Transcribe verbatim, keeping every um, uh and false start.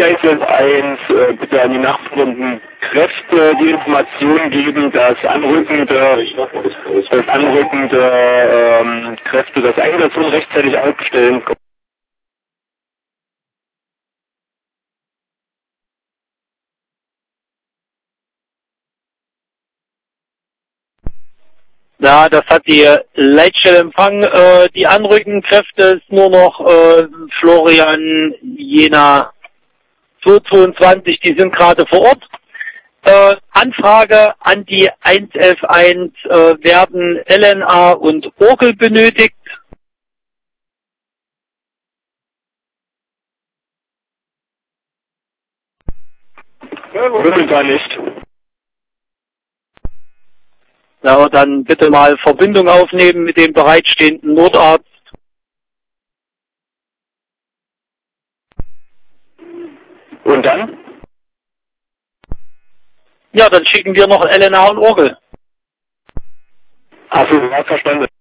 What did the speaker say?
die eins eins eins äh, bitte an die nachfolgenden Kräfte die Information geben, dass anrückende, dass anrückende ähm, Kräfte das Einsatzzonen rechtzeitig aufstellen. Ja, das hat die Leitstelle empfangen. Äh, die anrückenden Kräfte ist nur noch äh, Florian Jena zweihundertzweiundzwanzig, die sind gerade vor Ort. Äh, Anfrage an die eins elf eins, äh, werden L N A und Orgel benötigt. Momentan nicht. Ja, dann bitte mal Verbindung aufnehmen mit dem bereitstehenden Notarzt. Und dann? Ja, dann schicken wir noch L N A und Orgel. Achso, ja, verstanden.